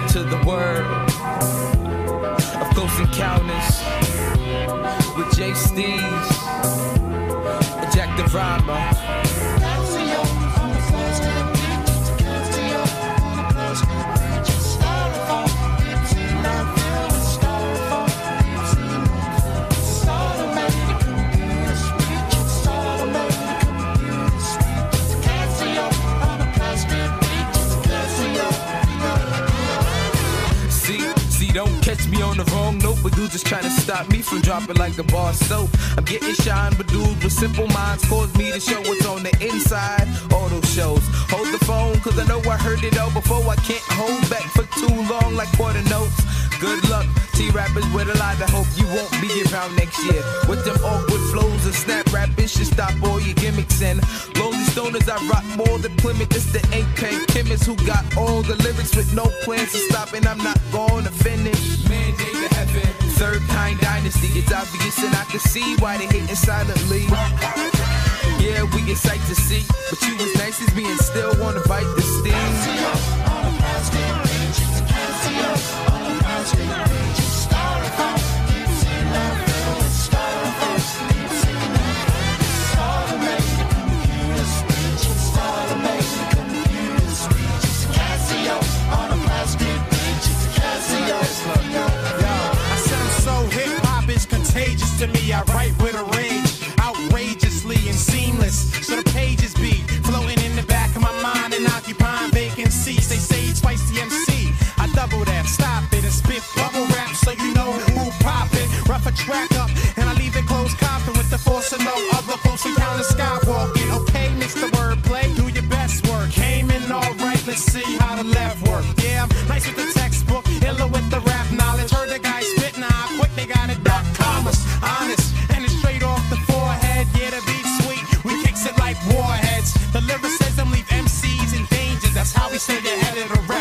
to the word of Close Encounters with Jay Steves and Jack the Rhymer. Don't catch me on the wrong note, but dudes just trying to stop me from dropping like a bar soap. I'm getting shine, but dudes with simple minds cause me to show what's on the inside. All those shows, hold the phone, cause I know I heard it all before. I can't hold back for too long like quarter notes. Good luck, T-rappers with a lot of hope. You won't be around next year with them awkward flows and snap rappers. Should stop all your gimmicks and lonely stoners. I rock more than Plymouth. It's the ink pen chemists who got all the lyrics with no plans to stop, and I'm not gonna finish. Mandate to heaven, third kind dynasty. It's obvious and I can see why they hating silently. Yeah, we get sight to see, but you as nice as me and still wanna bite the steam. To me, I write with a rage, outrageously and seamless. So the pages be floating in the back of my mind and occupying vacant seats. They say twice the MC. I double that, stop it, and spit bubble rap so you know who pop it. Rough a track up, and I leave it closed coffin with the force of no other Close Encounters skywalking. Okay, Mr. Wordplay, do your best work. Came in all right, let's see how the left work. Yeah, I'm nice with the textbook, illa with the rap knowledge. Heard the guy spit, now I quick, they got it duck commas. Honest, and it's straight off the forehead. Yeah, the beat's sweet, we kicks it like warheads. The lyricism leave MCs in danger, that's how we stay ahead of the rap.